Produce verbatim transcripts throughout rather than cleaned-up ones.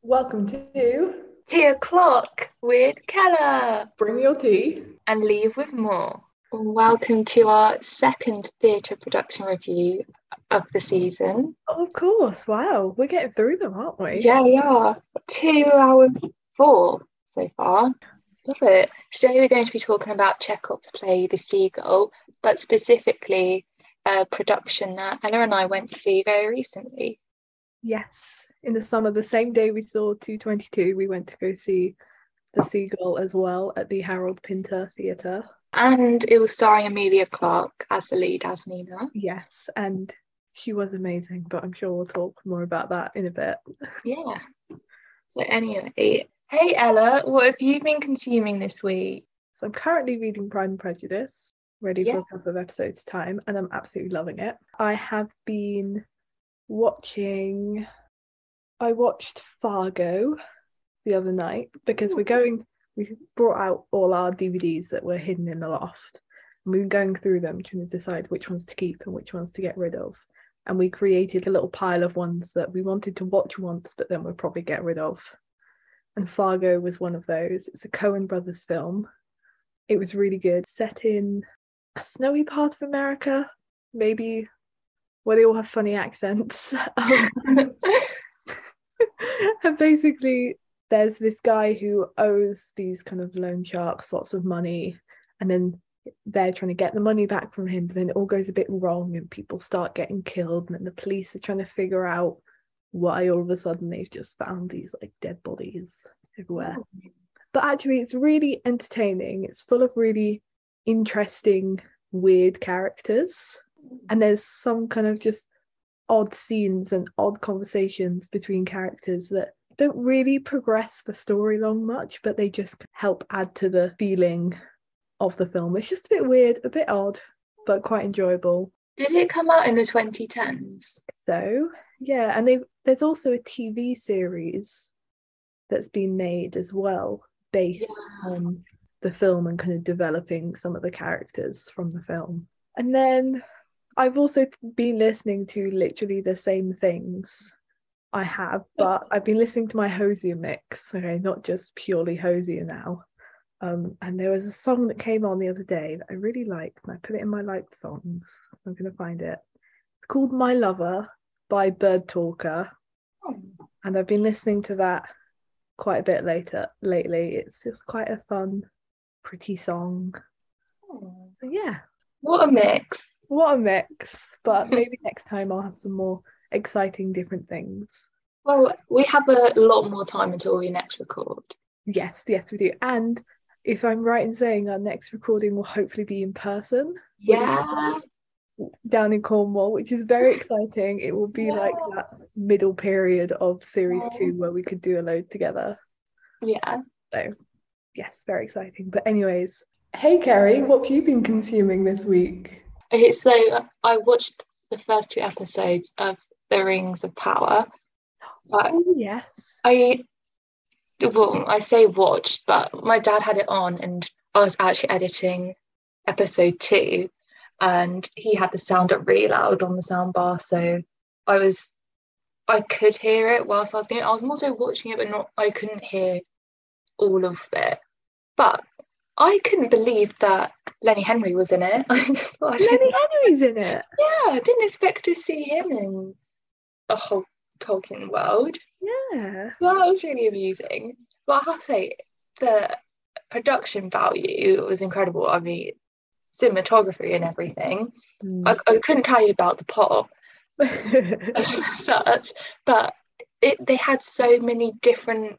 Welcome to Tea o'clock with Keller Bring Your Tea. and Leave with More. Welcome to our second theatre production review of the season. Oh, of course. Wow. We're getting through them, aren't we? Yeah, we are. Two hour four so far. Love it. Today we're going to be talking about Chekhov's play The Seagull, but specifically a production that Ella and I went to see very recently. Yes. In the summer, the same day we saw two twenty-two, we went to go see The Seagull as well at the Harold Pinter Theatre. And it was starring Emilia Clarke as the lead, as Nina. Yes, and she was amazing, but I'm sure we'll talk more about that in a bit. Yeah. So anyway, hey Ella, what have you been consuming this week? So I'm currently reading Pride and Prejudice, ready Yeah. for a couple of episodes' time, and I'm absolutely loving it. I have been watching... I watched Fargo the other night because we're going... We brought out all our D V Ds that were hidden in the loft, and we were going through them trying to decide which ones to keep and which ones to get rid of. And we created a little pile of ones that we wanted to watch once, but then we'll probably get rid of. And Fargo was one of those. It's a Coen Brothers film. It was really good. Set in a snowy part of America, maybe where they all have funny accents. Um, and basically, there's this guy who owes these kind of loan sharks lots of money, and then they're trying to get the money back from him, but then it all goes a bit wrong and people start getting killed, and then the police are trying to figure out why all of a sudden they've just found these like dead bodies everywhere. Oh. But actually it's really entertaining. It's full of really interesting, weird characters, and there's some kind of just odd scenes and odd conversations between characters that don't really progress the story long much, but they just help add to the feeling of the film. It's just a bit weird, a bit odd, but quite enjoyable. Did it come out in the twenty tens? So, yeah, and they there's also a T V series that's been made as well, based yeah. on the film and kind of developing some of the characters from the film. And then I've also been listening to literally the same things I have, but I've been listening to my Hosier mix, okay, not just purely Hosier now. Um, and there was a song that came on the other day that I really liked, and I put it in my liked songs. I'm going to find it. It's called My Lover by Bird Talker, oh. and I've been listening to that quite a bit later lately. It's just quite a fun, pretty song. Oh. So yeah. What a mix. What a mix. But maybe next time I'll have some more exciting different things. Well, we have a lot more time until we next record. Yes, yes, we do. And if I'm right in saying our next recording will hopefully be in person. Yeah. Down in Cornwall, which is very exciting. It will be yeah. like that middle period of series yeah. two where we could do a load together. Yeah. So, yes, very exciting. But anyways, hey Kerry, what have you been consuming this week? Okay, so I watched the first two episodes of The Rings of Power. But oh, yes. I well, I say watched, but my dad had it on and I was actually editing episode two, and he had the sound up really loud on the soundbar, so I was I could hear it whilst I was doing it. I was also watching it, but not I couldn't hear all of it. But I couldn't believe that Lenny Henry was in it. Lenny Henry's in it? Yeah, I didn't expect to see him in a whole Tolkien world. Yeah. Well, that was really amusing. But I have to say, the production value was incredible. I mean, cinematography and everything. Mm. I, I couldn't tell you about the plot as such, but it they had so many different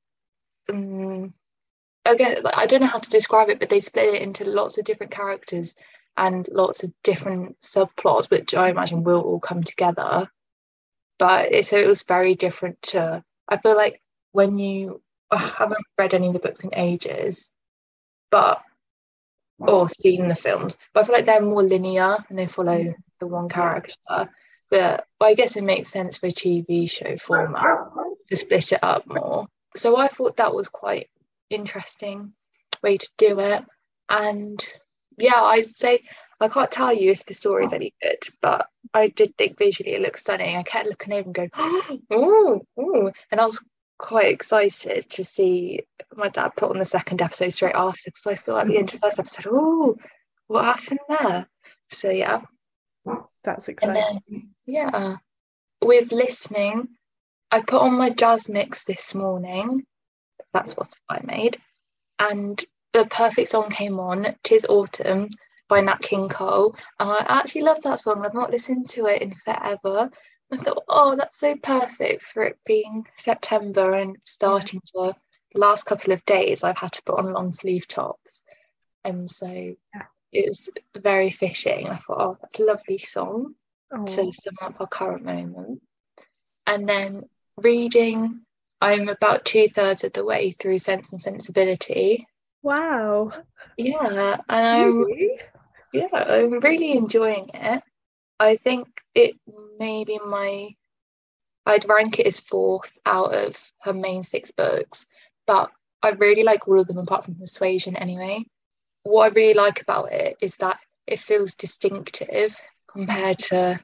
um, again, I don't know how to describe it, but they split it into lots of different characters and lots of different subplots, which I imagine will all come together. But it, so it was very different to, I feel like when you, I haven't read any of the books in ages, but, or seen the films, but I feel like they're more linear and they follow the one character. But well, I guess it makes sense for a T V show format to split it up more. So I thought that was quite interesting way to do it. And yeah, I'd say I can't tell you if the story is any good, but I did think visually it looks stunning. I kept looking over and going, oh, oh, and I was quite excited to see my dad put on the second episode straight after, because I thought at the end of the first episode, oh, what happened there? So yeah. That's exciting. And then, yeah, with listening, I put on my jazz mix this morning. That's what I made. And the perfect song came on, "'Tis Autumn" by Nat King Cole. And I actually love that song. I've not listened to it in forever. I thought, oh, that's so perfect for it being September and starting yeah. to the last couple of days I've had to put on long sleeve tops. And so yeah. it was very fitting. I thought, oh, that's a lovely song oh. to sum up our current moment. And then reading, I'm about two thirds of the way through Sense and Sensibility. Wow. Yeah. And I'm, really? yeah, I'm really enjoying it. I think it may be my, I'd rank it as fourth out of her main six books, but I really like all of them apart from Persuasion anyway. What I really like about it is that it feels distinctive compared to,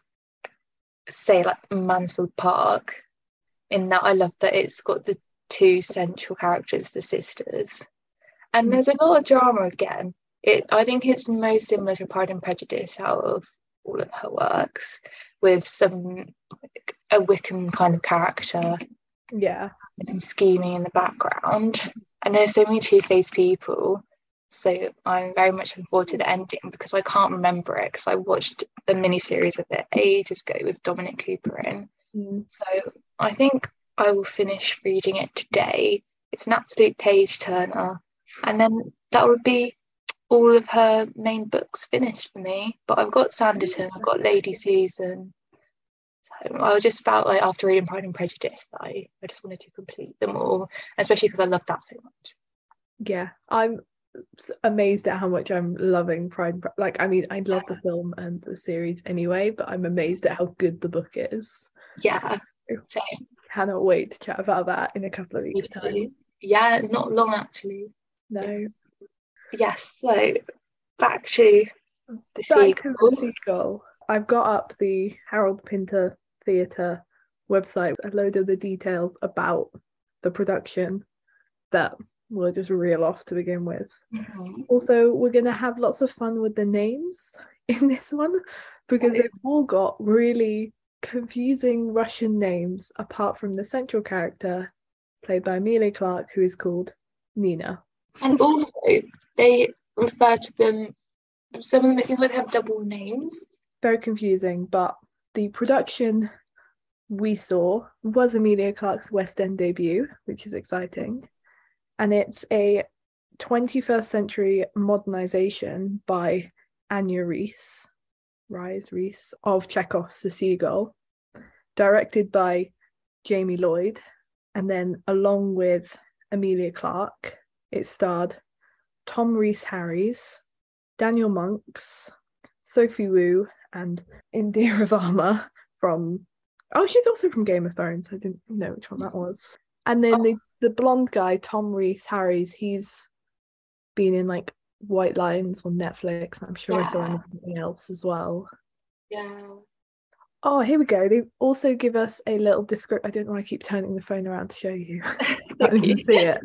say, like Mansfield Park, in that I love that it's got the two central characters, the sisters. And there's a lot of drama again. It, I think it's most similar to Pride and Prejudice out of all of her works, with some like, a Wickham kind of character, yeah, and some scheming in the background, and there's so many two-faced people. So I'm very much looking forward to the ending, because I can't remember it because I watched the miniseries of it ages ago with Dominic Cooper in. Mm. So I think I will finish reading it today. It's an absolute page turner, and then that would be all of her main books finished for me. But I've got Sanditon, I've got Lady Susan. So I was just felt like after reading Pride and Prejudice that I, I just wanted to complete them all, especially because I love that so much. Yeah, I'm amazed at how much I'm loving Pride and Pre- like I mean I love the film and the series anyway, but I'm amazed at how good the book is. Yeah, same. Cannot wait to chat about that in a couple of weeks' time. Yeah, not long actually. No. Yes, so back to the back sequel. to the sequel. I've got up the Harold Pinter Theatre website, a load of the details about the production that we'll just reel off to begin with. Mm-hmm. Also, we're going to have lots of fun with the names in this one, because they've all got really confusing Russian names, apart from the central character played by Emilia Clarke, who is called Nina. And also they refer to them, some of them it seems like they have double names. Very confusing, but the production we saw was Emilia Clarke's West End debut, which is exciting, and it's a twenty-first century modernization by Anya Reese Rise Reese of Chekhov's The Seagull, directed by Jamie Lloyd, and then along with Emilia Clarke, it starred Tom Rhys-Harris, Daniel Monks, Sophie Wu, and Indira Varma from, oh, she's also from Game of Thrones. I didn't know which one that was. And then the, the blonde guy, Tom Rhys-Harris, he's been in like White Lines on Netflix. I'm sure yeah. I saw him in something else as well. Yeah. Oh, here we go. They also give us a little description. I don't know why I keep turning the phone around to show you. I didn't see it.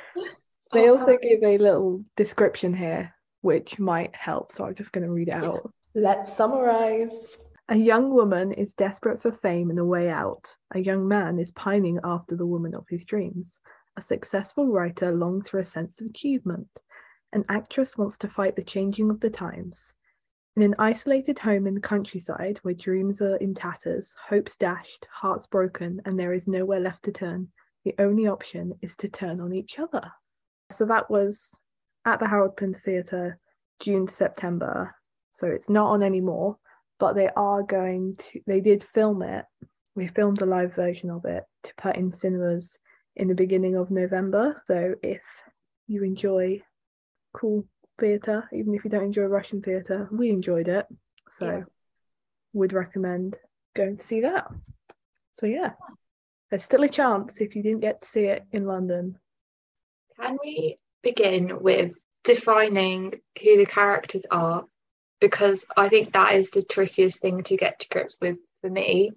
They also give a little description here, which might help. So I'm just going to read it out. Let's summarize. A young woman is desperate for fame and a way out. A young man is pining after the woman of his dreams. A successful writer longs for a sense of achievement. An actress wants to fight the changing of the times. In an isolated home in the countryside where dreams are in tatters, hopes dashed, hearts broken, and there is nowhere left to turn, the only option is to turn on each other. So that was at the Harold Pinter Theatre, June to September. So it's not on anymore, but they are going to, they did film it. We filmed a live version of it to put in cinemas in the beginning of November. So if you enjoy cool theatre, even if you don't enjoy Russian theatre, we enjoyed it. So yeah. would recommend going to see that. So yeah, there's still a chance if you didn't get to see it in London. Can we begin with defining who the characters are? Because I think that is the trickiest thing to get to grips with for me.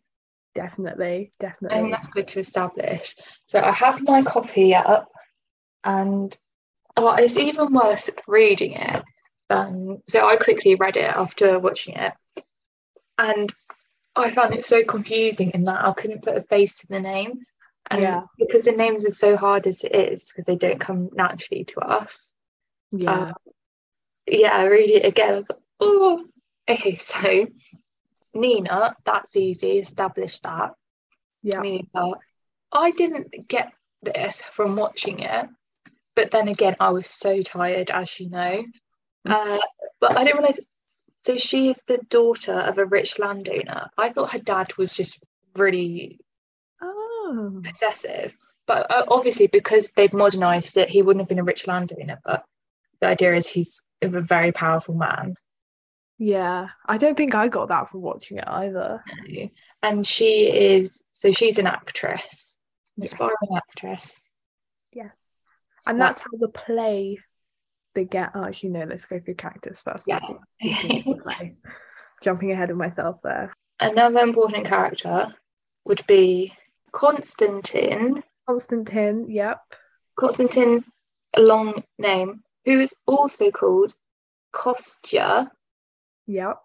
definitely, I think definitely. that's good to establish. So I have my copy up, and oh, it's even worse reading it than. So I quickly read it after watching it, and I found it so confusing in that I couldn't put a face to the name. And Yeah, because the names are so hard as it is, because they don't come naturally to us. Uh, yeah, yeah, I read it again. I was like, oh, okay. So Nina, that's easy. Establish that. yeah. Meaning that I didn't get this from watching it, but then again, I was so tired, as you know. Uh, but I didn't realize. So she is the daughter of a rich landowner. I thought her dad was just really Oh, possessive, but uh, obviously because they've modernized it, he wouldn't have been a rich landowner. But the idea is he's a very powerful man. yeah. I don't think I got that from watching it either. And she is so she's an actress, an Yes, aspiring actress. yes. So And that that's how the play began. Oh, actually, no, let's go through characters first yeah. before talking about the play. Jumping ahead of myself there. Another important character would be Constantine. Constantine, yep, Constantine, a long name, who is also called Kostya. yep,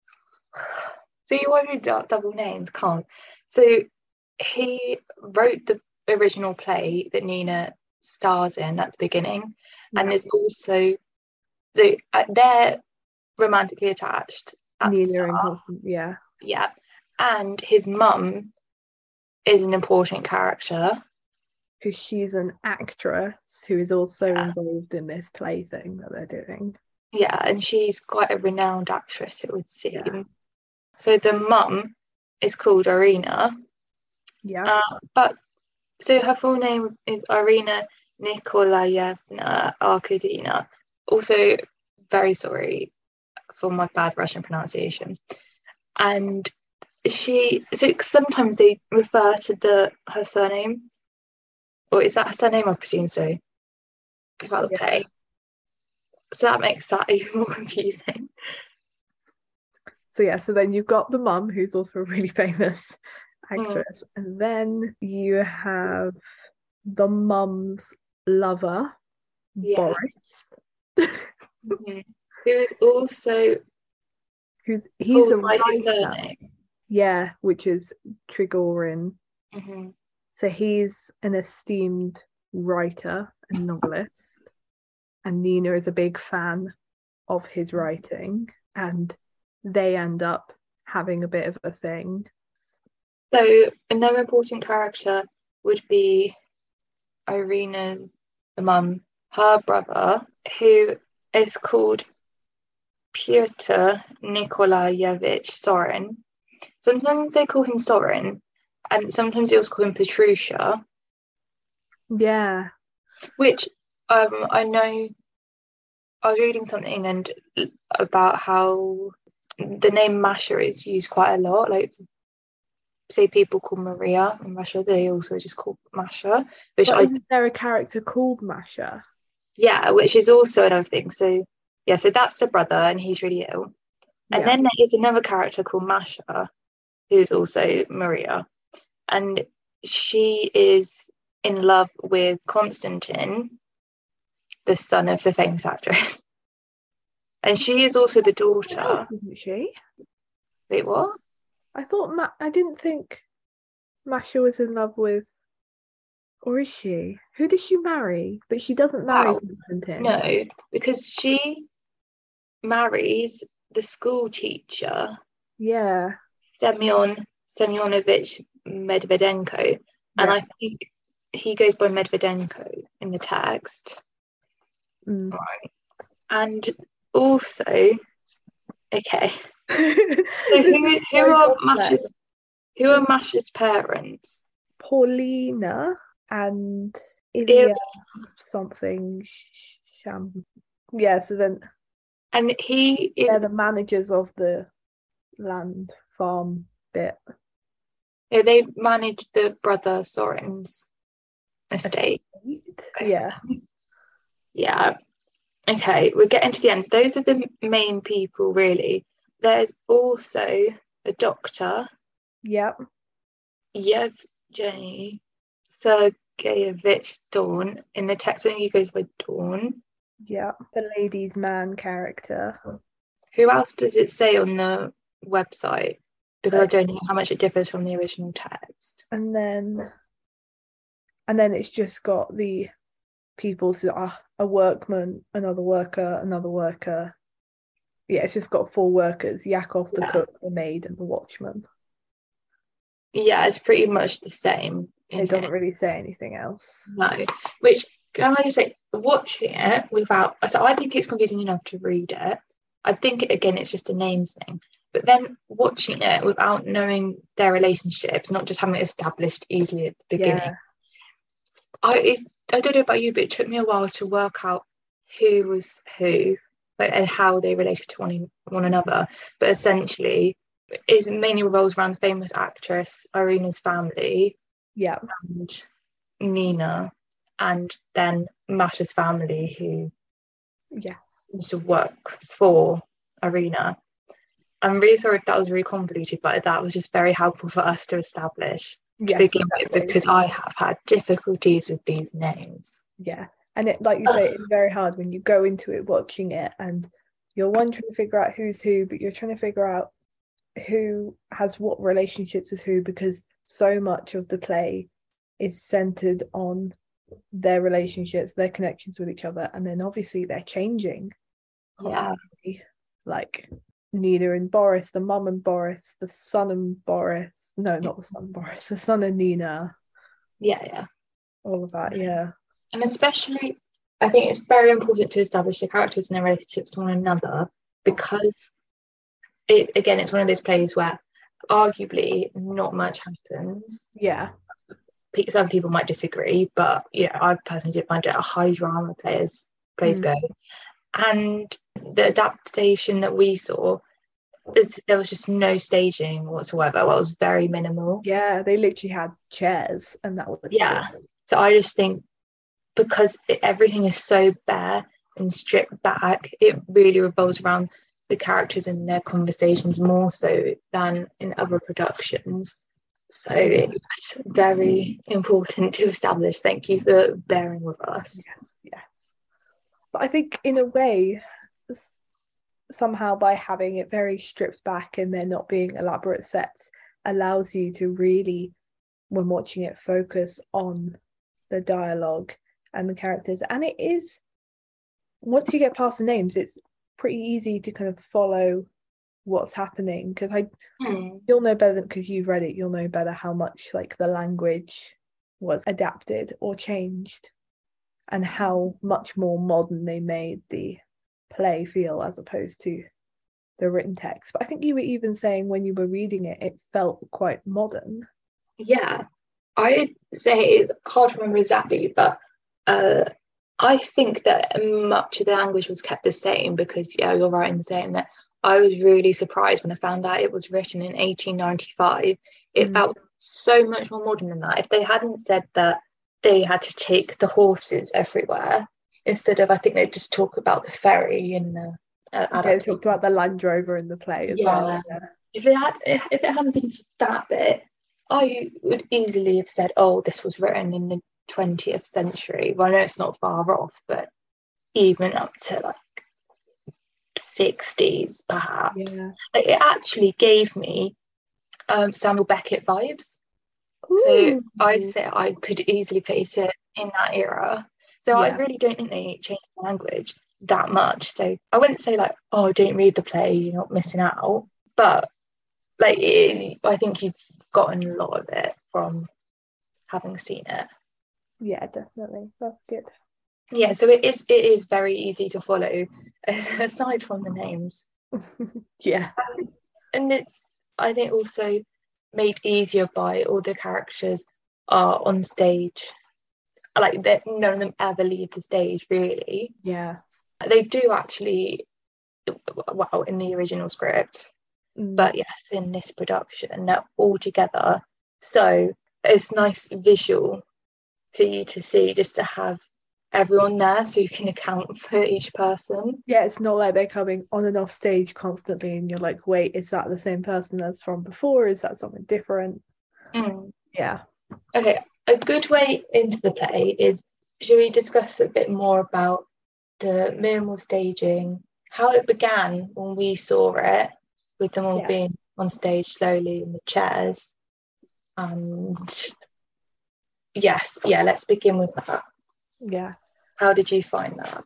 So you want to do double names, can't. So he wrote the original play that Nina stars in at the beginning, and yep. is also so uh, they're romantically attached at the Nina and start. Constant, yeah. Yeah, and his mum is an important character. Because she's an actress who is also Yeah, involved in this play thing that they're doing. yeah, and she's quite a renowned actress, it would Yeah, seem. So the mum is called Irina, yep. uh, but so her full name is Irina Nikolaevna Arkadina. Also, very sorry for my bad Russian pronunciation. And she, so sometimes they refer to the her surname, or is that her surname? I presume so. About the Yeah. play, so that makes that even more confusing. So yeah, so then you've got the mum who's also a really famous Mm, actress, and then you have the mum's lover, yeah. Boris, Mhm. Who is also who's he's called a by his writer, surname. yeah, which is Trigorin. Mm-hmm. So he's an esteemed writer and novelist, and Nina is a big fan of his writing, and they end up having a bit of a thing. So another important character would be Irina, the mum, her brother, who is called Pyotr Nikolaevich Sorin. Sometimes they call him Sorin, and sometimes they also call him Petrusha, Yeah, which um, I know I was reading something and about how the name Masha is used quite a lot. Like, say people call Maria in Russia, they also just call Masha, which but I isn't there a character called Masha? yeah, which is also another thing. So yeah, so that's the brother, and he's really ill. And Yeah, then there is another character called Masha, who's also Maria, and she is in love with Constantine, the son of the famous actress, and she is also the else daughter. isn't she? Wait, what? I thought Ma- I didn't think Masha was in love with, or is she? Who does she marry? But she doesn't marry Wow, Constantine. no, because she marries the school teacher, Yeah, Semyon Semyonovich Medvedenko, and yeah. I think he goes by Medvedenko in the text. Mm. Right. And also, okay, so This is who who so are complex. Masha's who are Masha's parents? Paulina and Il- Ilya something Sham. Yeah, so then and he is they're the managers of the land farm bit. yeah, they manage the brother Soren's estate. Yeah. Yeah. Okay, we're getting to the end. Those are the main people, really. There's also a doctor, Yep. Yevgeny Sergeyevich Dawn. In the text, I think he goes by Dawn. Yeah, the ladies' man character. Who else does it say on the website? Because Like, I don't know how much it differs from the original text. And then, and then it's just got the people who are a workman, another worker, another worker. Yeah, it's just got four workers: Yakov, the Yeah. cook, the maid, and the watchman. Yeah, it's pretty much the same. It doesn't really say anything else. No, which can I just say, watching it without, so I think it's confusing enough to read it. I think again, it's just a names thing. But then watching it without knowing their relationships, not just having it established easily at the beginning. Yeah. I it, I don't know about you, but it took me a while to work out who was who, like, and how they related to one one another. But essentially, it mainly revolves around the famous actress Irina's family. Yeah. And Nina, and then Masha's family, who yes used to work for Irina. I'm really sorry if that was really convoluted, but that was just very helpful for us to establish to yes, begin exactly. with, because I have had difficulties with these names. Yeah, and it, like you say, it's very hard when you go into it watching it and you're one trying to figure out who's who, but you're trying to figure out who has what relationships with who, because so much of the play is centered on their relationships, their connections with each other, and then obviously they're changing constantly. Yeah. Like Nina and Boris, the mum and Boris, the son and Boris. No, not the son, Boris, the son and Nina. Yeah, yeah. All of that, yeah. And especially, I think it's very important to establish the characters and their relationships to one another, because it, again, it's one of those plays where arguably not much happens. Yeah. Some people might disagree, but yeah, I personally did find it a high drama players plays mm. go. And the adaptation that we saw, it's, there was just no staging whatsoever. Well, it was very minimal. Yeah, they literally had chairs, and that was yeah. It. So I just think because it, everything is so bare and stripped back, it really revolves around the characters and their conversations more so than in other productions. So it's very important to establish. Thank you for bearing with us. Yeah, yes. But I think in a way, somehow by having it very stripped back and there not being elaborate sets, allows you to really, when watching it, focus on the dialogue and the characters. And it is, once you get past the names, it's pretty easy to kind of follow what's happening, because I mm. you'll know better than, because you've read it, you'll know better how much like the language was adapted or changed and how much more modern they made the play feel as opposed to the written text. But I think you were even saying when you were reading it, it felt quite modern. Yeah, I'd say it's hard to remember exactly, but uh I think that much of the language was kept the same, because yeah, you're right in saying that I was really surprised when I found out it was written in eighteen ninety-five. It mm. felt so much more modern than that. If they hadn't said that they had to take the horses everywhere, instead of, I think they just talk about the ferry and the uh, they talked about the Land Rover in the play as yeah. well. Yeah. If it had, if, if it hadn't been for that bit, I would easily have said, "Oh, this was written in the twentieth century." Well, I know it's not far off, but even up to like sixties perhaps. Yeah. Like, it actually gave me um Samuel Beckett vibes. Ooh. So I say I could easily place it in that era. So yeah. I really don't think they changed the language that much. So I wouldn't say like, oh, don't read the play, you're not missing out. But like it, I think you've gotten a lot of it from having seen it. Yeah, definitely. That's good. Yeah, so it is it is very easy to follow, aside from the names. Yeah. Um, and it's, I think, also made easier by all the characters are on stage. Like, none of them ever leave the stage, really. Yeah. They do actually, well, in the original script, mm. but yes, in this production, they're all together. So it's nice visual for you to see, just to have everyone there so you can account for each person. Yeah, it's not like they're coming on and off stage constantly and you're like, wait, is that the same person as from before? Is that something different? Mm. Yeah. Okay, a good way into the play is, should we discuss a bit more about the minimal staging, how it began when we saw it, with them all yeah. being on stage slowly in the chairs? And yes, yeah, let's begin with that. Yeah. How did you find that?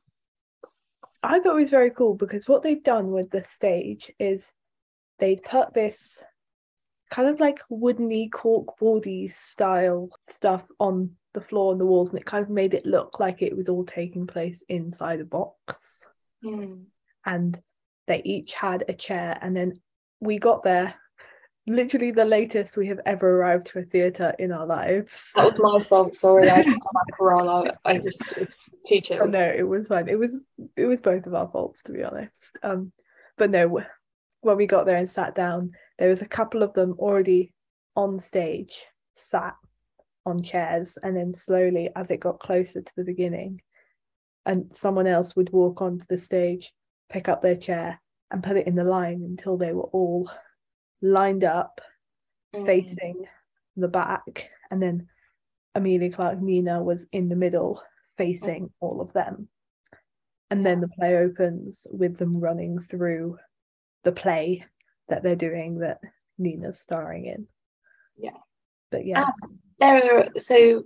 I thought it was very cool because what they'd done with the stage is they'd put this kind of like woodeny corkboardy style stuff on the floor and the walls, and it kind of made it look like it was all taking place inside a box. Mm. And they each had a chair, and then we got there literally the latest we have ever arrived to a theatre in our lives. That was my fault, sorry. I took my parole out. I just, it's too chill. Oh, no, it was fine. It was it was both of our faults, to be honest. Um, but no, when we got there and sat down, there was a couple of them already on stage, sat on chairs, and then slowly, as it got closer to the beginning, and someone else would walk onto the stage, pick up their chair, and put it in the line until they were all lined up, mm. facing the back, and then Emilia Clarke Nina was in the middle, facing mm. all of them. And yeah. then the play opens with them running through the play that they're doing that Nina's starring in. Yeah. But yeah. Um, there are, so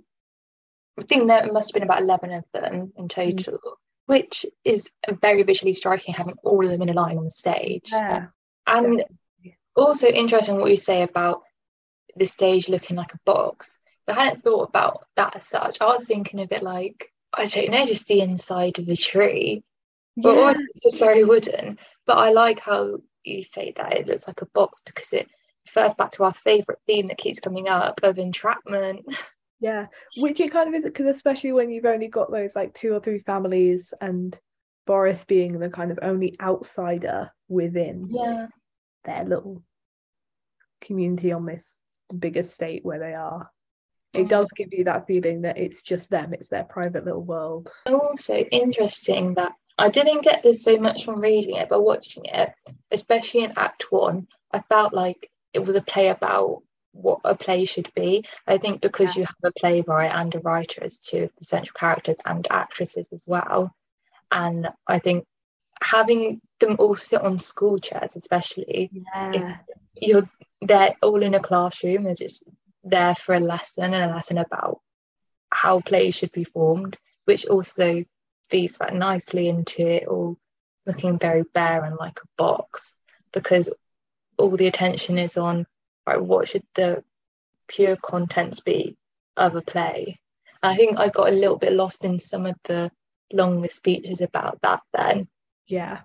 I think there must have been about eleven of them in total, mm. which is very visually striking, having all of them in a line on the stage. Yeah. And definitely. Also interesting what you say about the stage looking like a box. I hadn't thought about that as such. I was thinking of it like, I don't know, just the inside of a tree. But yeah. It's just very wooden. But I like how you say that it looks like a box, because it refers back to our favourite theme that keeps coming up of entrapment. Yeah, which it kind of is, because especially when you've only got those like two or three families, and Boris being the kind of only outsider within yeah. their little community on this big estate where they are. It mm. does give you that feeling that it's just them, it's their private little world. Also interesting that I didn't get this so much from reading it, but watching it, especially in Act One, I felt like it was a play about what a play should be. I think because yeah. you have a playwright and a writer as two of the central characters and actresses as well. And I think having them all sit on school chairs, especially, yeah. if you're they're all in a classroom, they're just there for a lesson and a lesson about how plays should be formed, which also feeds back nicely into it all looking very barren like a box, because all the attention is on, right, what should the pure contents be of a play. I think I got a little bit lost in some of the longer speeches about that then. Yeah.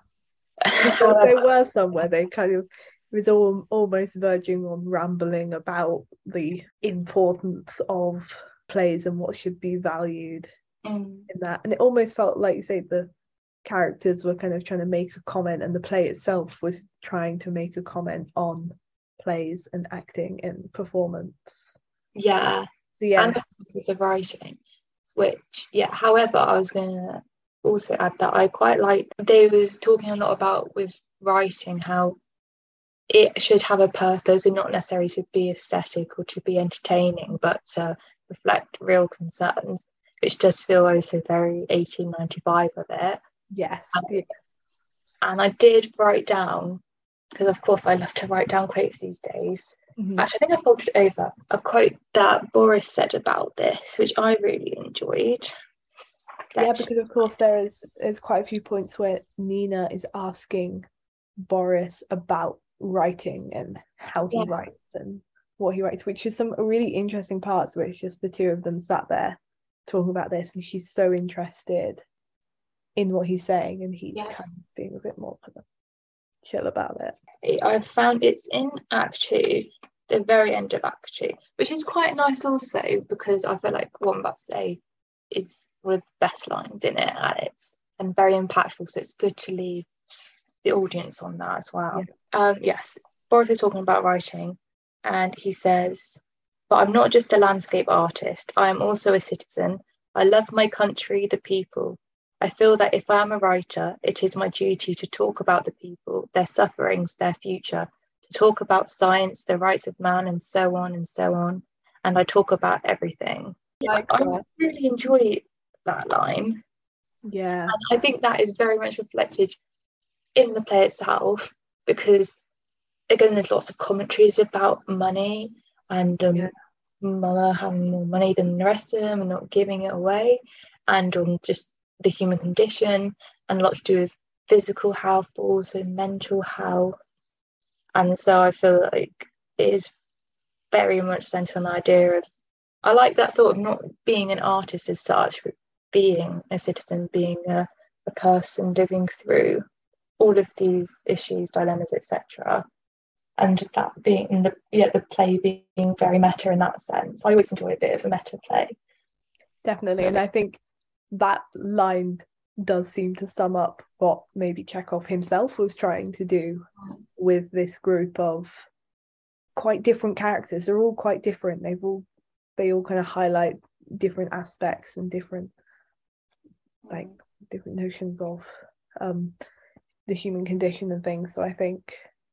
There were some where they kind of, it was all, almost verging on rambling about the importance of plays and what should be valued mm. in that. And it almost felt like, you say, the characters were kind of trying to make a comment, and the play itself was trying to make a comment on plays and acting and performance. Yeah. So yeah. And the process of writing, which, yeah, however, I was going to also add that I quite like, they was talking a lot about with writing how it should have a purpose and not necessarily to be aesthetic or to be entertaining, but to reflect real concerns, which does feel also very eighteen ninety-five of it. Yes. Um, yeah. And I did write down, because of course I love to write down quotes these days. Mm-hmm. Actually, I think I folded over a quote that Boris said about this, which I really enjoyed. Yeah, because of course there is there's quite a few points where Nina is asking Boris about writing and how he yeah. writes and what he writes, which is some really interesting parts where it's just the two of them sat there talking about this, and she's so interested in what he's saying, and he's yeah. kind of being a bit more kind of chill about it. I found it's in Act Two, the very end of Act Two, which is quite nice also, because I feel like what I'm about to say is one of the best lines in it, and it's and very impactful, so it's good to leave the audience on that as well. Yeah. Um, yes, Boris is talking about writing, and he says, "But I'm not just a landscape artist, I am also a citizen. I love my country, the people. I feel that if I am a writer, it is my duty to talk about the people, their sufferings, their future, to talk about science, the rights of man, and so on and so on. and I talk about everything. Like I that. really enjoy that line. Yeah. And I think that is very much reflected in the play itself, because again, there's lots of commentaries about money and um, yeah. mother having more money than the rest of them and not giving it away, and on just the human condition, and a lot to do with physical health but also mental health. And so I feel like it is very much centered on the idea of, I like that thought of not being an artist as such, but being a citizen, being a, a person living through all of these issues, dilemmas, et cetera. And that being the yeah the play being very meta in that sense. I always enjoy a bit of a meta play. Definitely, and I think that line does seem to sum up what maybe Chekhov himself was trying to do with this group of quite different characters. They're all quite different. They've all they all kind of highlight different aspects and different like different notions of um the human condition and things. So I think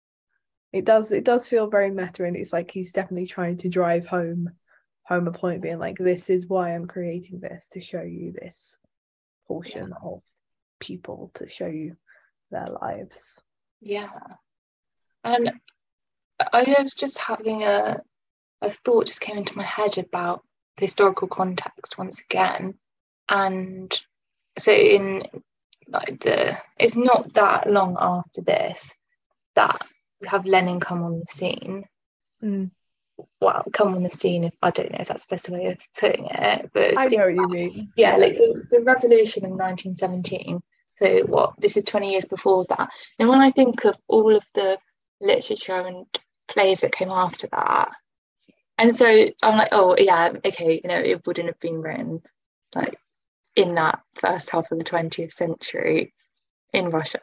it does it does feel very meta, and it's like he's definitely trying to drive home home a point, being like, this is why I'm creating this, to show you this portion yeah. of people, to show you their lives. Yeah. And I was just having a a thought just came into my head about the historical context once again. And so in like the it's not that long after this that we have Lenin come on the scene. Mm. Well, come on the scene, if I don't know if that's the best way of putting it, but I know what you mean. Yeah, yeah. like the, the revolution in nineteen seventeen. So what, this is twenty years before that. And when I think of all of the literature and plays that came after that, and so I'm like, oh yeah, okay, you know, it wouldn't have been written like in that first half of the twentieth century in Russia.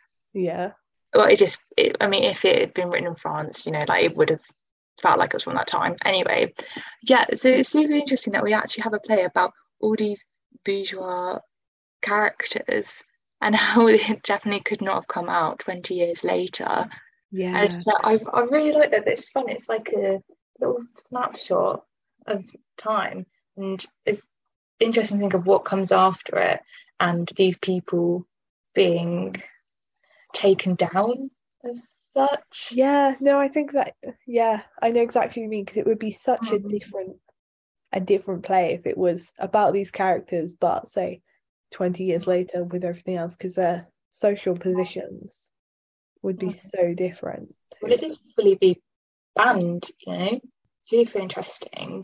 Yeah. Well, it just, it, I mean, if it had been written in France, you know, like it would have felt like it was from that time. Anyway, yeah, so it's super interesting that we actually have a play about all these bourgeois characters and how it definitely could not have come out twenty years later. Yeah. And so I, I really like that it's fun. It's like a little snapshot of time, and it's interesting to think of what comes after it and these people being taken down as such. Yeah, no, I think that yeah, I know exactly what you mean, because it would be such mm. a different a different play if it was about these characters, but say twenty years later with everything else, because their social positions would be so different. Would it just fully be banned, you know? Super interesting.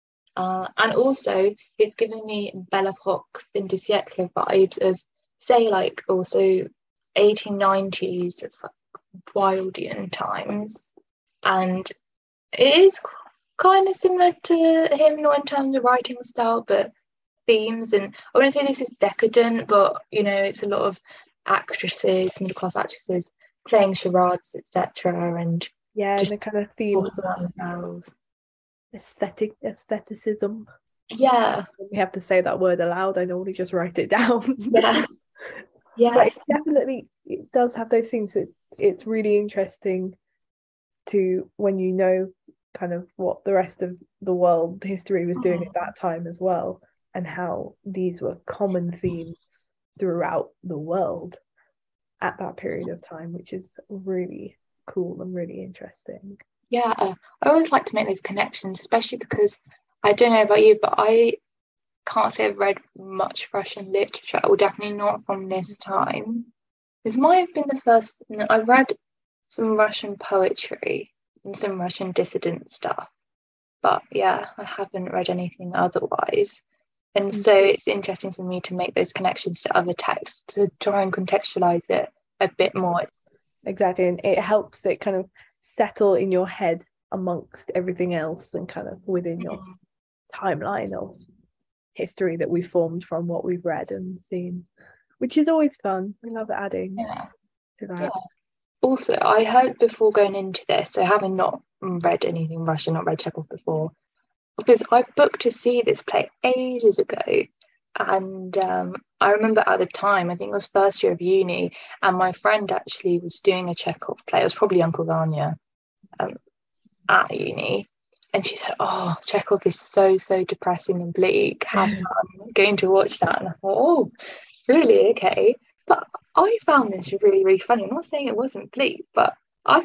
Uh, and also, it's giving me Belle Epoque, fin de siècle vibes of, say, like, also eighteen nineties, it's like Wildian times. And it is kind of similar to him, not in terms of writing style, but themes. And I wouldn't say this is decadent, but, you know, it's a lot of actresses, middle-class actresses, playing charades, et cetera. And yeah, and the kind of themes of themselves. aesthetic aestheticism. Yeah, we have to say that word aloud. I normally just write it down. Yeah, yeah. But it definitely it does have those things. That it's really interesting to when you know kind of what the rest of the world history was doing at that time as well, and how these were common themes throughout the world at that period of time, which is really cool and really interesting. Yeah, I always like to make those connections, especially because I don't know about you, but I can't say I've read much Russian literature, or definitely not from this time. This might have been the first. I've read some Russian poetry and some Russian dissident stuff, but yeah, I haven't read anything otherwise. And mm-hmm. so it's interesting for me to make those connections to other texts to try and contextualize it a bit more. Exactly, and it helps it kind of settle in your head amongst everything else and kind of within your mm. timeline of history that we've formed from what we've read and seen, which is always fun. We love adding yeah. to that. Yeah. Also, I heard before going into this, so having not read anything Russian, not read Chekhov before, because I booked to see this play ages ago. And um, I remember at the time, I think it was first year of uni, and my friend actually was doing a Chekhov play. It was probably Uncle Vanya um, at uni. and she said, oh, Chekhov is so so depressing and bleak, have fun going to watch that. And I thought, oh really, okay. But I found this really really funny. I'm not saying it wasn't bleak, but I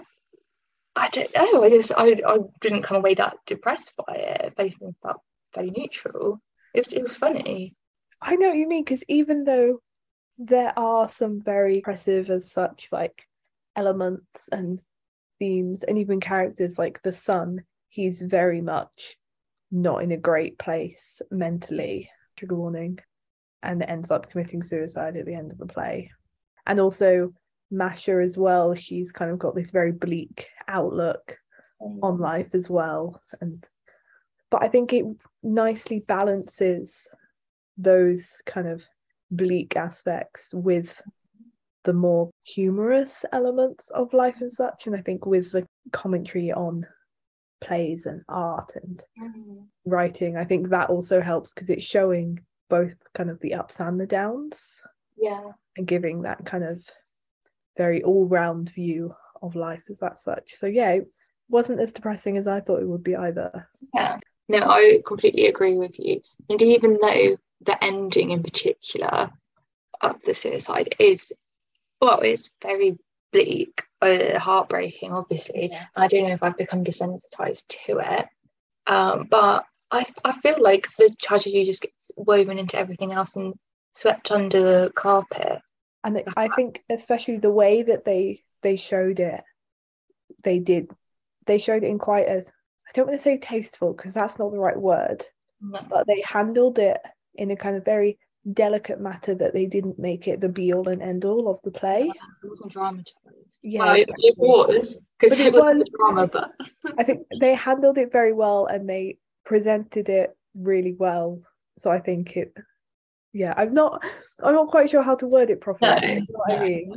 I don't know, I just I, I didn't come away that depressed by it. If anything, felt very neutral. It was, it was funny. I know what you mean, because even though there are some very impressive as such like elements and themes and even characters like the son, he's very much not in a great place mentally, trigger warning, and ends up committing suicide at the end of the play. And also Masha as well, she's kind of got this very bleak outlook mm. on life as well. And but I think it nicely balances those kind of bleak aspects with the more humorous elements of life and such. And I think with the commentary on plays and art and mm. writing, I think that also helps because it's showing both kind of the ups and the downs. Yeah. And giving that kind of very all-round view of life as that such. So yeah, it wasn't as depressing as I thought it would be either. Yeah. No, I completely agree with you. And even though the ending in particular of the suicide is, well, it's very bleak, uh, heartbreaking, obviously. Yeah. I don't know if I've become desensitized to it. Um, but I I feel like the tragedy just gets woven into everything else and swept under the carpet. And I think especially the way that they they showed it, they did, they showed it in quite a, I don't want to say tasteful because that's not the right word, no. but they handled it in a kind of very delicate matter that they didn't make it the be all and end all of the play. Yeah, it wasn't dramatized. Yeah, well, it, it was because it, it was a drama, but I think they handled it very well and they presented it really well. So I think it, yeah, I'm not, I'm not quite sure how to word it properly. No, you know what no, I mean?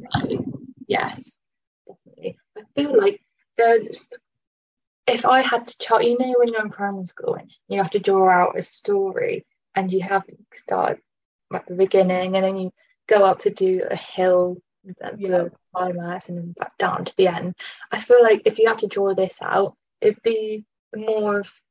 Yes, definitely. I feel like there's, if I had to chart, you know, when you're in primary school and you have to draw out a story and you have to start at the beginning and then you go up to do a hill, the yeah. climax, and then back down to the end. I feel like if you had to draw this out, it'd be more of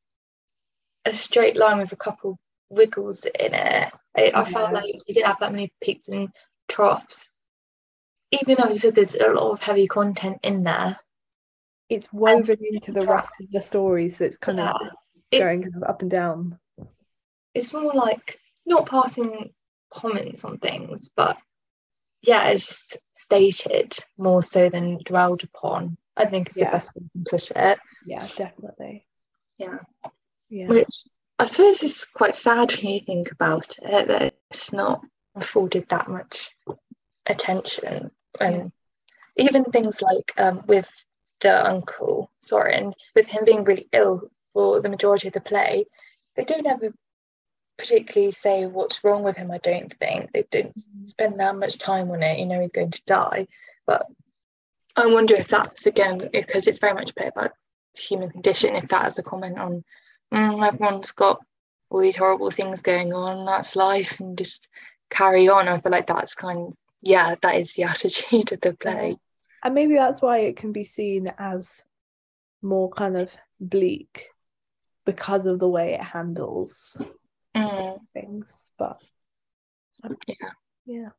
a straight line with a couple wiggles in it. I, yeah. I felt like you didn't have that many peaks and troughs. Even though I said there's a lot of heavy content in there, it's woven and into the rest of the story, so it's kind yeah. of going it, up and down. It's more like not passing comments on things, but yeah, it's just stated more so than dwelled upon. I think is yeah. the best way to put it. Yeah, definitely. Yeah. Yeah. Which I suppose is quite sad when you think about it, that it's not afforded that much attention. And yeah. even things like um, with the uncle, Soren, with him being really ill for the majority of the play, they don't ever particularly say what's wrong with him. I don't think they don't mm-hmm. spend that much time on it. You know, he's going to die, but I wonder if that's again because it's very much about the human condition. If that is a comment on mm, everyone's got all these horrible things going on, that's life, and just carry on. I feel like that's kind of yeah, that is the attitude of the play. Yeah. And maybe that's why it can be seen as more kind of bleak because of the way it handles mm. things. But um, yeah, yeah.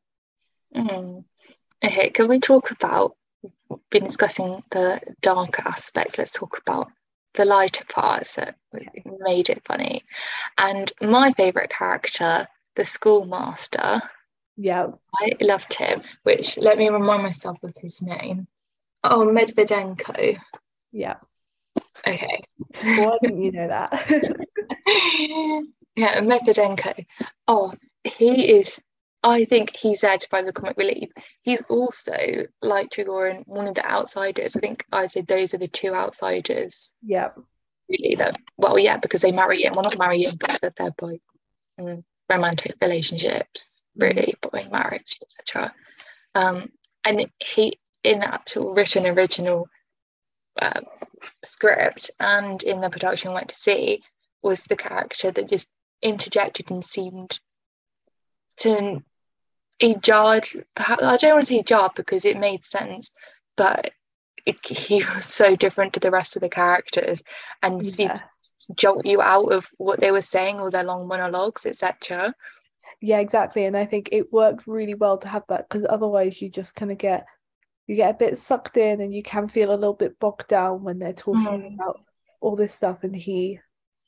Mm. Okay, can we talk about? We've been discussing the darker aspects. Let's talk about the lighter parts that okay. made it funny. And my favourite character, the schoolmaster. Yeah, I loved him. Which let me remind myself of his name. Oh, Medvedenko. Yeah. Okay. Why didn't you know that? Yeah, Medvedenko. Oh, he is. I think he's there to provide the comic relief. He's also, like Trigorin, one of the outsiders. I think I said those are the two outsiders. Yeah. Really, that well, yeah, because they marry him. Well, not marry him, but they're, they're by um, romantic relationships, really, mm. by marriage, et cetera. Um, and he, in the actual written original uh, script and in the production went to see, was the character that just interjected and seemed to. He jarred, perhaps, I don't want to say jarred because it made sense, but it, he was so different to the rest of the characters and yeah. seemed jolt you out of what they were saying, or their long monologues, et cetera. Yeah, exactly. And I think it worked really well to have that, because otherwise you just kind of get you get a bit sucked in, and you can feel a little bit bogged down when they're talking Mm. about all this stuff. And he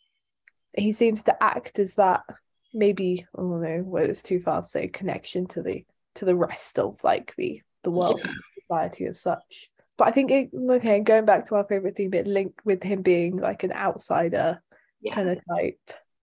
he seems to act as that, maybe, I don't know whether it's too far to say, connection to the to the rest of like the the world, Yeah. society as such. But I think it, okay, going back to our favorite theme, it linked with him being like an outsider Yeah. kind of type.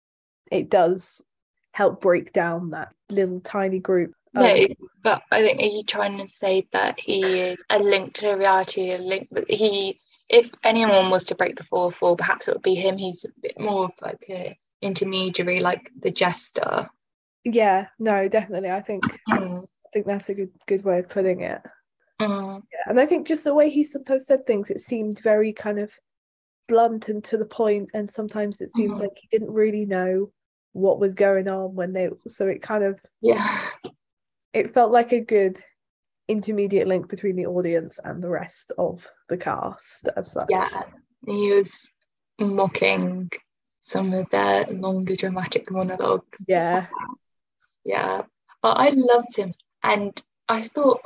It does help break down that little tiny group. No, Um, but I think, are you trying to say that he is a link to reality, a link that he, if anyone was to break the fourth wall, perhaps it would be him. He's a bit more of like a intermediary, like the jester. yeah, no, definitely. I think Mm. I think that's a good good way of putting it. Mm. Yeah, and I think just the way he sometimes said things, it seemed very kind of blunt and to the point, and sometimes it seemed Mm. like he didn't really know what was going on when they, so it kind of, Yeah. it felt like a good intermediate link between the audience and the rest of the cast as such. Yeah. He was mocking some of their longer dramatic monologues. Yeah. Yeah. But I loved him. And I thought,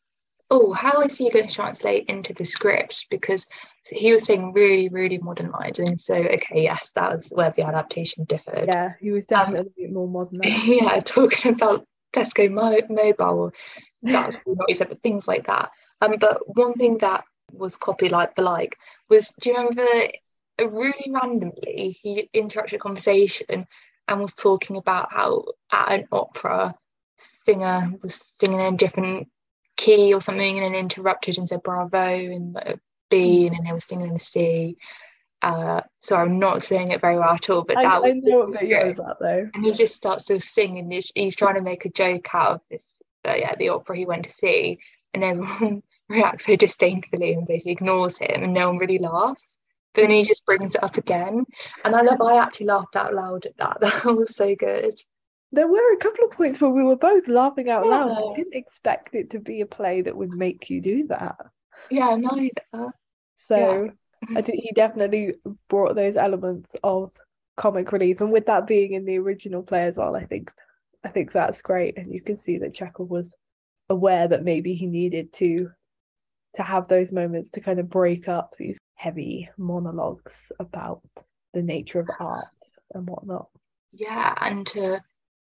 oh, how is he going to translate into the script? Because he was saying really, really modern lines. And so, okay, yes, that was where the adaptation differed. Yeah, he was Um, definitely a bit more modern. yeah, talking about Tesco Mo- Mobile, that was really what he said, but things like that. Um, but one thing that was copied like the like was, do you remember, uh, really randomly, he interrupted a conversation and was talking about how at an opera, singer was singing in a different key or something, and then interrupted and said bravo in the B, and then they were singing in the C. Uh, so I'm not saying it very well at all, but I, that I was know what the bit you're on script. about though. And he just starts to sing, and he's, he's trying to make a joke out of this, uh, yeah, the opera he went to see, and everyone reacts so disdainfully and basically ignores him, and no one really laughs. But then he just brings it up again, and I love. I actually laughed out loud at that. That was so good. There were a couple of points where we were both laughing out loud. I Yeah, didn't expect it to be a play that would make you do that. yeah, neither. Yeah, So I think he definitely brought those elements of comic relief, and with that being in the original play as well, I think I think that's great. And you can see that Chekhov was aware that maybe he needed to to have those moments to kind of break up these heavy monologues about the nature of art and whatnot. yeah, and to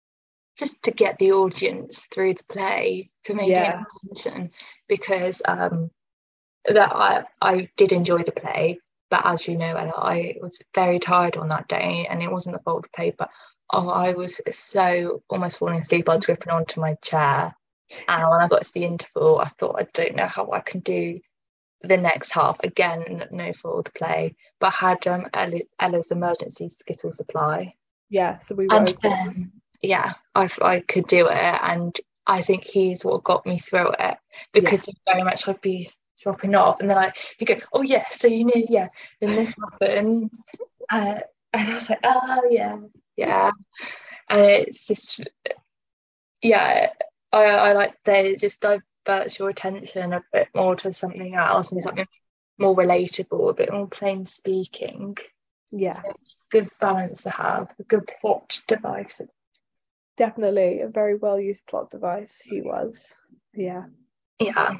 just to get the audience through the play, to maintain Yeah, attention, because um that I I did enjoy the play, but as you know, Ella, I was very tired on that day, and it wasn't the fault of the play, but oh, I was so almost falling asleep. I was gripping onto my chair, and when I got to the interval, I thought, I don't know how I can do the next half. Again, no fault of the play, but I had um Ella, Ella's emergency skittle supply, yeah. So we were and okay. then yeah, I I could do it, and I think he's what got me through it, because Yeah. he very much I'd be dropping off, and then I he'd go, oh yeah, so you know, yeah, then this happened, uh, and I was like, oh yeah, yeah, and it's just, yeah, I I like they just diverts your attention a bit more to something else, and Yeah. something more relatable, a bit more plain speaking. So Yeah, it's a good balance to have, a good plot device. definitely a very well used plot device he was. Yeah. Yeah.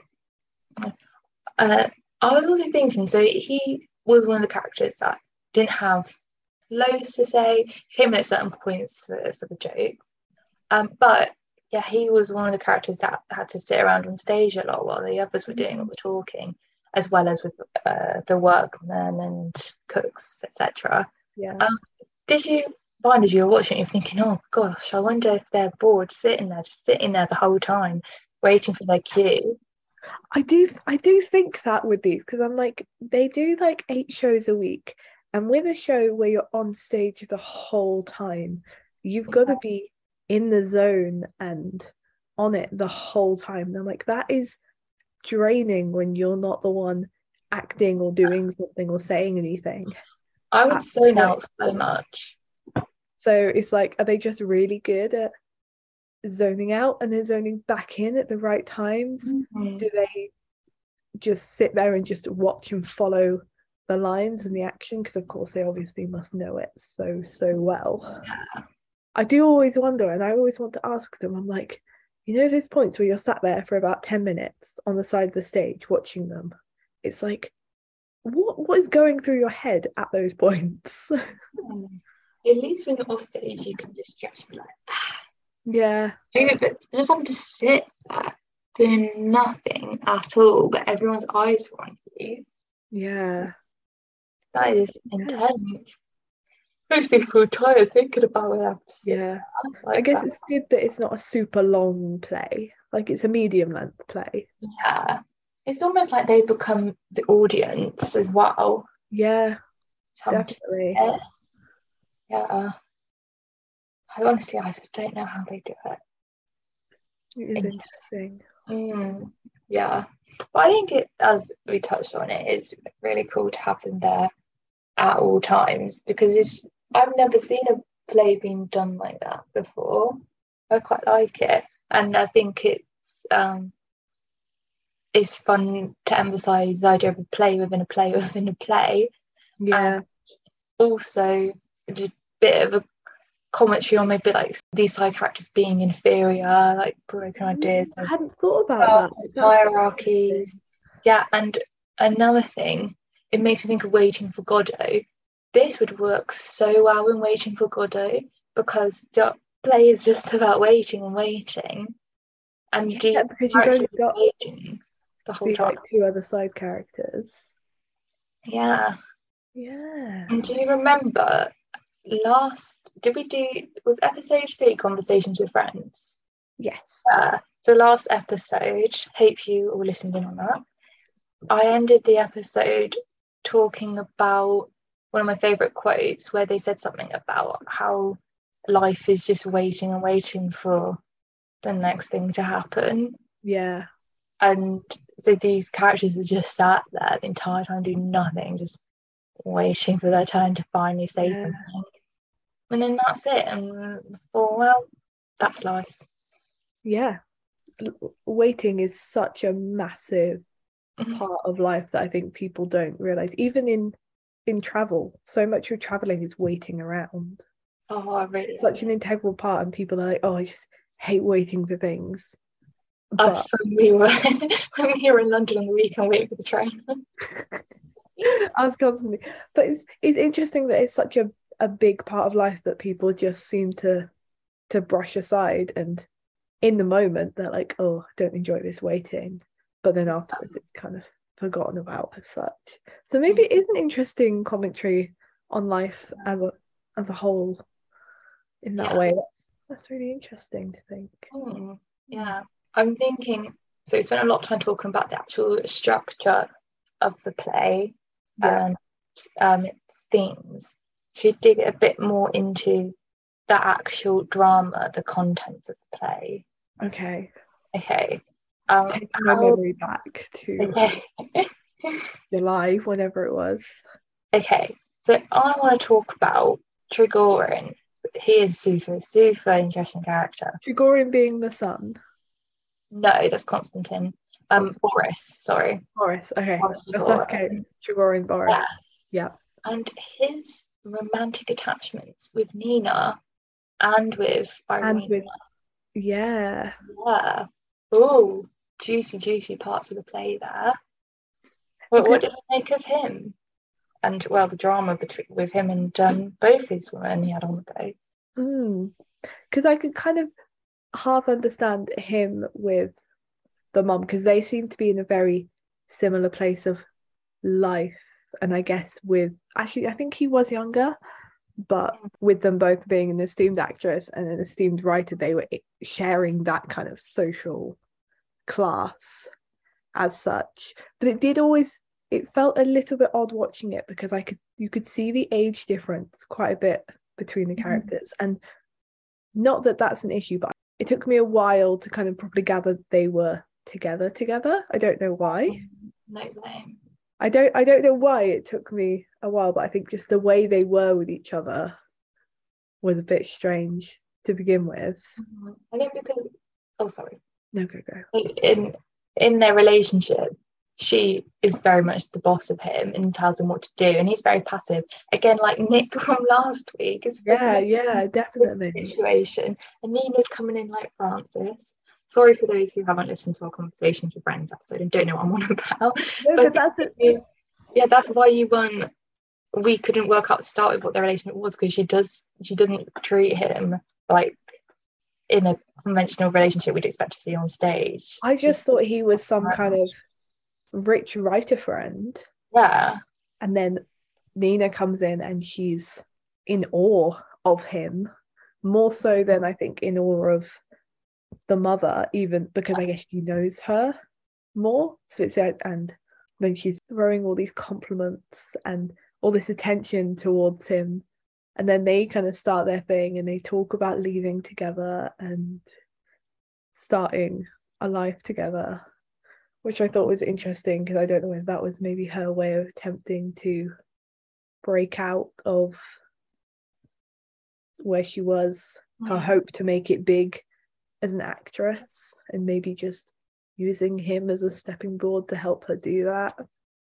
Uh, I was also thinking, so he was one of the characters that didn't have loads to say, came in at certain points for, for the jokes. Um, but yeah, he was one of the characters that had to sit around on stage a lot while the others were doing all the talking, as well as with uh, the workmen and cooks, et cetera. Yeah. Um, did you find as you were watching, you're thinking, oh gosh, I wonder if they're bored sitting there, just sitting there the whole time, waiting for their cue? I do I do think that with these, because I'm like, they do like eight shows a week, and with a show where you're on stage the whole time, you've got to be in the zone and on it the whole time. And I'm like, that is draining when you're not the one acting or doing something or saying anything I would at the zone point. out so much. So it's like, are they just really good at zoning out and then zoning back in at the right times? Mm-hmm. Do they just sit there and just watch and follow the lines and the action, because of course they obviously must know it so so well. Yeah. I do always wonder, and I always want to ask them, I'm like, you know, those points where you're sat there for about ten minutes on the side of the stage watching them. It's like, what what is going through your head at those points? Mm. At least when you're off stage, you can just stretch and be like, ah. Yeah. Maybe, but just having to sit there doing nothing at all, but everyone's eyes are on you. Yeah. That is intense. Makes me feel tired thinking about it. I have to sit Yeah. there I like guess that. it's good that it's not a super long play. Like it's a medium length play. Yeah. It's almost like they become the audience as well. Yeah, It's having to definitely. sit. Yeah. I honestly, I just don't know how they do it. It is interesting. Mm, yeah. But I think it, as we touched on it, it's really cool to have them there at all times because it's I've never seen a play being done like that before. I quite like it. And I think it's um it's fun to emphasize the idea of a play within a play within a play. Yeah. And also a bit of a commentary on maybe like these side characters being inferior, like broken ideas I of hadn't thought about that. That's hierarchies. Yeah, and another thing, it makes me think of Waiting for Godot. This would work so well in Waiting for Godot because the play is just about waiting and waiting, and yeah, these because you've only characters got are waiting the whole the time. like two other side characters. Yeah. Yeah. And do you remember last? Did we do? Was episode three Conversations with Friends? Yes. Uh, the last episode. Hope you all listened in on that. I ended the episode talking about one of my favourite quotes where they said something about how life is just waiting and waiting for the next thing to happen. Yeah. And so these characters are just sat there the entire time doing nothing, just waiting for their turn to finally say Yeah. something. And then that's it. And I thought, well, that's life. Yeah. L- waiting is such a massive Mhm. part of life that I think people don't realize. Even in in travel, so much of traveling is waiting around. Oh, I really It's such an integral part, and people are like, "Oh, I just hate waiting for things." But us when we were when we were in London on the weekend waiting for the train. I was constantly, but it's it's interesting that it's such a, a big part of life that people just seem to to brush aside, and in the moment they're like, "Oh, I don't enjoy this waiting," but then afterwards it's kind of forgotten about as such. So maybe it is an interesting commentary on life as a as a whole in that Yeah. way. That's that's really interesting to think. Mm, yeah. I'm thinking, so we spent a lot of time talking about the actual structure of the play Yeah. and um, its themes. Should dig a bit more into the actual drama, the contents of the play. Okay. Okay. Um, Taking my how, memory back to okay. July, whenever it was. Okay. So I want to talk about Trigorin. He is super, super interesting character. Trigorin being the sun. No, that's Constantine. Um, Constantine. Boris, sorry. Boris. Okay. Boris That's, that's okay. Trigorin. Trigorin Boris. Yeah. Yeah. And his romantic attachments with Nina and with Irene. And with yeah. Yeah. Oh, juicy, juicy parts of the play there. But Okay. what did you make of him? And well, the drama between with him and um, both his women he had on the go. Mm. Because I could kind of half understand him with the mom because they seem to be in a very similar place of life. And I guess with actually, I think he was younger, but with them both being an esteemed actress and an esteemed writer, they were sharing that kind of social class as such. But it did always, it felt a little bit odd watching it because I could, you could see the age difference quite a bit between the characters. Mm-hmm. And not that that's an issue, but it took me a while to kind of probably gather they were together together. I don't know why. No name. I don't I don't know why it took me a while, but I think just the way they were with each other was a bit strange to begin with. Mm-hmm. I think because oh sorry. No, go go. In in their relationship, she is very much the boss of him and tells him what to do, and he's very passive. Again, like Nick from last week. It's Yeah, like yeah, definitely. Situation. And Nina's coming in like Francis. Sorry for those who haven't listened to our Conversations with Friends episode and don't know what I'm on about. No, but but that's it. Yeah, that's why you won. We couldn't work out to start with what their relationship was, because she does she doesn't treat him like in a conventional relationship we'd expect to see on stage. I just She's, thought he was some kind of rich writer friend. Yeah. And then Nina comes in and she's in awe of him, more so than I think in awe of the mother, even because I guess she knows her more. So it's and then she's throwing all these compliments and all this attention towards him. And then they kind of start their thing and they talk about leaving together and starting a life together, which I thought was interesting because I don't know if that was maybe her way of attempting to break out of where she was, her Mm. hope to make it big as an actress, and maybe just using him as a stepping board to help her do that.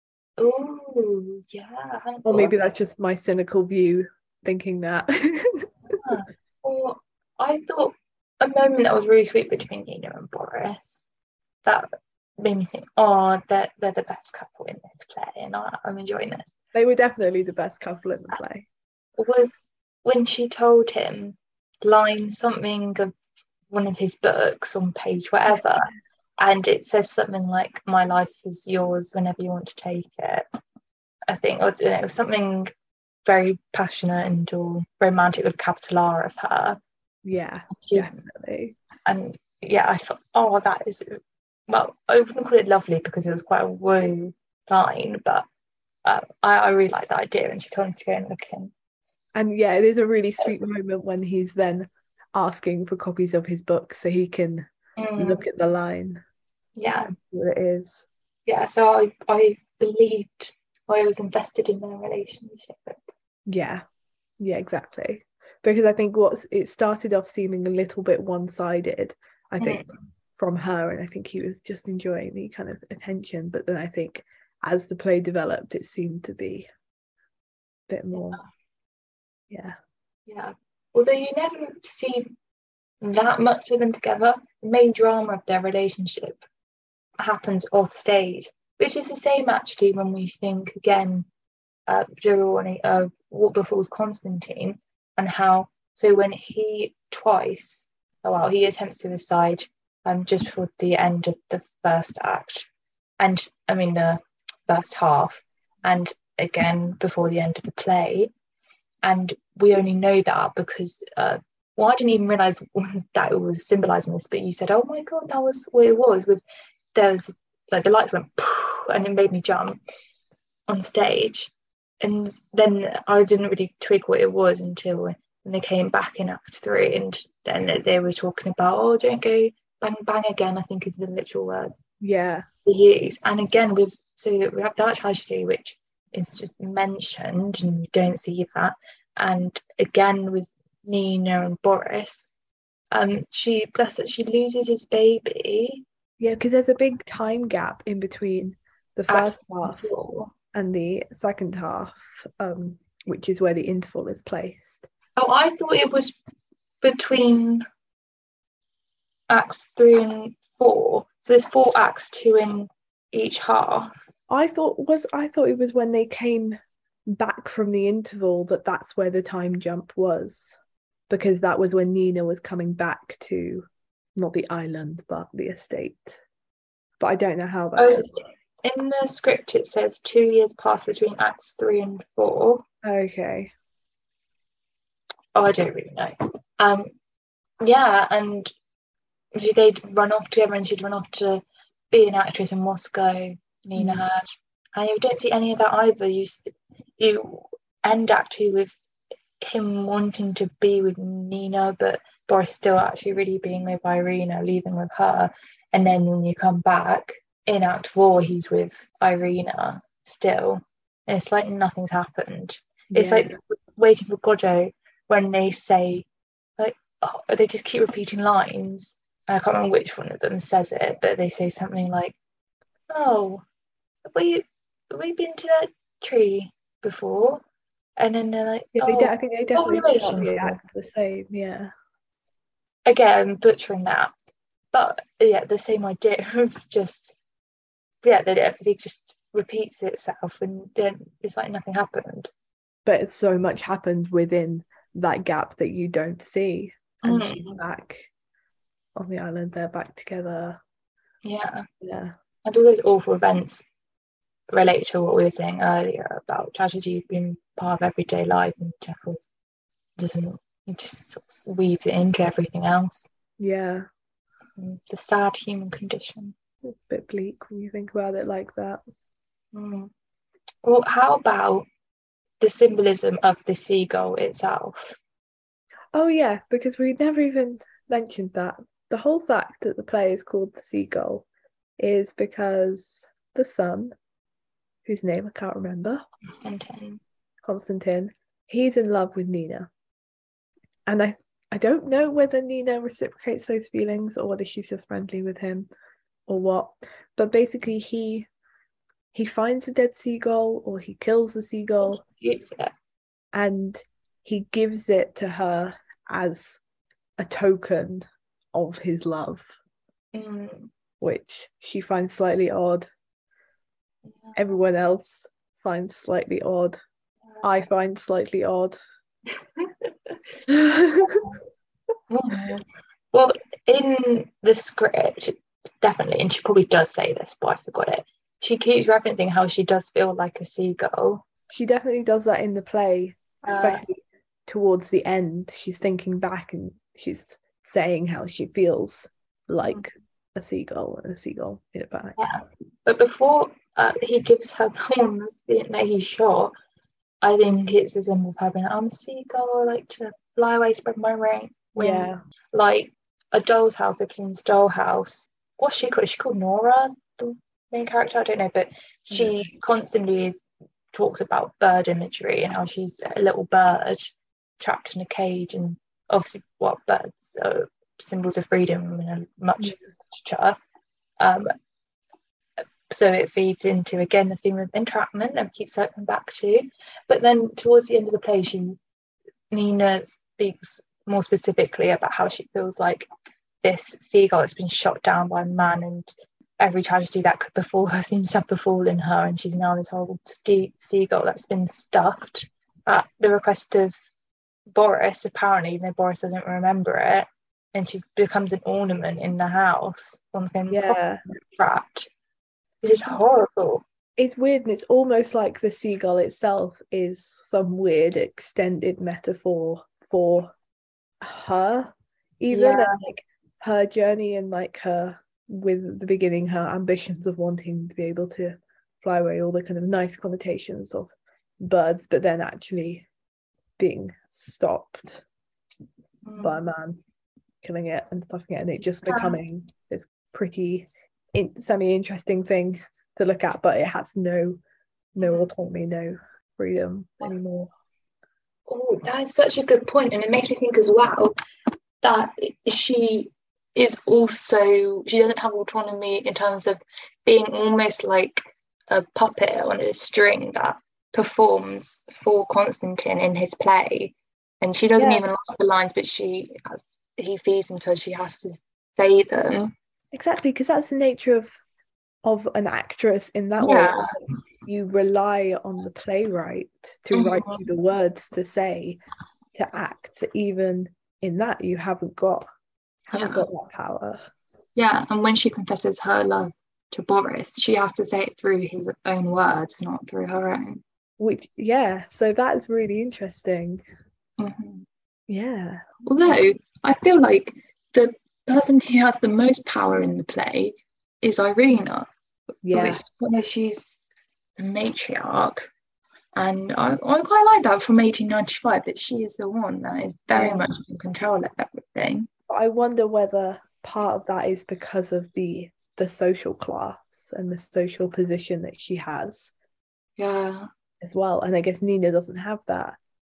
Oh, yeah. Or maybe that's just my cynical view thinking that. Yeah. Well, I thought a moment that was really sweet between Nina and Boris that made me think, oh, they're, they're the best couple in this play, and I, I'm enjoying this. They were definitely the best couple in the play. Was when she told him line something of one of his books on page whatever, and it says something like, my life is yours whenever you want to take it. I think, or you know, something very passionate and or romantic with capital R of her. Yeah, she, definitely. And yeah, I thought, oh, that is, well, I wouldn't call it lovely because it was quite a woo line, but uh, I, I really like that idea, and she told him to go and look in. And yeah, it is a really sweet moment when he's then asking for copies of his book so he can mm. look at the line. Yeah. What it is. Yeah, so I, I believed, I was invested in their relationship. Yeah, yeah, exactly. Because I think what's it started off seeming a little bit one-sided, I think, mm. from her, and I think he was just enjoying the kind of attention. But then I think as the play developed, it seemed to be a bit more. Yeah. Yeah. Although you never see that much of them together, the main drama of their relationship happens off stage, which is the same actually when we think again uh Giovanni of uh, What Befalls Constantine, and how so when he twice oh well he attempts suicide um just before the end of the first act, and I mean the first half, and again before the end of the play, and we only know that because uh well I didn't even realise that it was symbolising this, but you said, oh my god, that was what it was. With there's like the lights went and it made me jump on stage, and then I didn't really twig what it was until when they came back in act three, and then they were talking about, oh, don't go bang bang again, I think is the literal word yeah they use. And again with so we have that tragedy which is just mentioned and you don't see that, and again with Nina and Boris, um she bless it she loses his baby. Yeah, because there's a big time gap in between the first half and the second half, um, which is where the interval is placed. Oh, I thought it was between acts three and four. So there's four acts, two in each half. I thought was I thought it was when they came back from the interval that that's where the time jump was, because that was when Nina was coming back to. Not the island, but the estate. But I don't know how that. Oh, in the script, it says two years passed between acts three and four. Okay. Oh, I don't really know. Um, yeah, and they'd run off together, and she'd run off to be an actress in Moscow. Nina mm. had, and you don't see any of that either. You you end act two with him wanting to be with Nina, but Boris still actually really being with Irina, leaving with her. And then when you come back in act four, he's with Irina still. And it's like nothing's happened. Yeah. It's like Waiting for Godot when they say, like, oh, they just keep repeating lines. And I can't remember which one of them says it, but they say something like, oh, have we have we been to that tree before? And then they're like, Yeah, they de- oh, I think they what are we definitely start waiting the for? act the same. Yeah. Again, butchering that. But yeah, the same idea of just, yeah, that everything just repeats itself and then it's like nothing happened. But so much happened within that gap that you don't see, and she's Mm, back on the island. They're back together. yeah. Yeah. And all those awful events relate to what we were saying earlier about tragedy being part of everyday life, and Jekyll doesn't, it just sort of weaves it into everything else. Yeah. Mm, the sad human condition. It's a bit bleak when you think about it like that. Mm. Well, how about the symbolism of the seagull itself? Oh yeah, because we never even mentioned that. The whole fact that the play is called The Seagull is because the son, whose name I can't remember, Constantine. Constantine, he's in love with Nina. And I, I don't know whether Nina reciprocates those feelings or whether she's just friendly with him or what. But basically he he finds a dead seagull or he kills the seagull It's, yeah. and he gives it to her as a token of his love, Mm. which she finds slightly odd. Everyone else finds slightly odd. I find slightly odd. Mm. Well, in the script, definitely, and she probably does say this, but I forgot it. She keeps referencing how she does feel like a seagull. She definitely does that in the play, Uh, especially towards the end. She's thinking back and she's saying how she feels like a seagull and a seagull in it back. yeah. But before uh, he gives her the one that he's shot, I think it's a symbol of her being like, I'm a seagull, I like to fly away, spread my wing. Yeah. Like a doll's house, Ibsen's dollhouse. What's she called? Is she called Nora, the main character? I don't know, but she Yeah. constantly is, talks about bird imagery and how she's a little bird trapped in a cage, and obviously what birds are symbols of freedom in a much literature. Um, so it feeds into again the theme of entrapment and keeps circling back to. But then towards the end of the play, she Nina speaks more specifically about how she feels like this seagull has been shot down by a man, and every tragedy that could befall her seems to have befallen her, and she's now this horrible ski- seagull that's been stuffed at the request of Boris, apparently, even though Boris doesn't remember it, and she becomes an ornament in the house once again, Yeah. trapped. It is horrible. It's weird, and it's almost like the seagull itself is some weird extended metaphor for her, even, Yeah, and like her journey and like her with the beginning, her ambitions of wanting to be able to fly away, all the kind of nice connotations of birds, but then actually being stopped mm. by a man killing it and stuffing it, and it just becoming this pretty in, semi-interesting thing to look at, but it has no no autonomy, no freedom anymore. Oh, that is such a good point, and it makes me think as well that she is also, she doesn't have autonomy in terms of being almost like a puppet on a string that performs for Constantine in his play, and she doesn't Yeah, even like the lines, but she has, he feeds them to her, she has to say them. exactly, because that's the nature of of an actress in that way. Yeah. You rely on the playwright to write Mhm. you the words to say, to act. Even in that, you haven't got haven't Yeah. got that power. Yeah, and when she confesses her love to Boris, she has to say it through his own words, not through her own. Which, yeah, so that's really interesting. Mm-hmm. Yeah. Although I feel like the person who has the most power in the play is Irina, Yeah. which you know, she's the matriarch, and I, I quite like that from eighteen ninety-five, that she is the one that is very Yeah. much in control of everything. I wonder whether part of that is because of the the social class and the social position that she has Yeah. as well. And I guess Nina doesn't have that.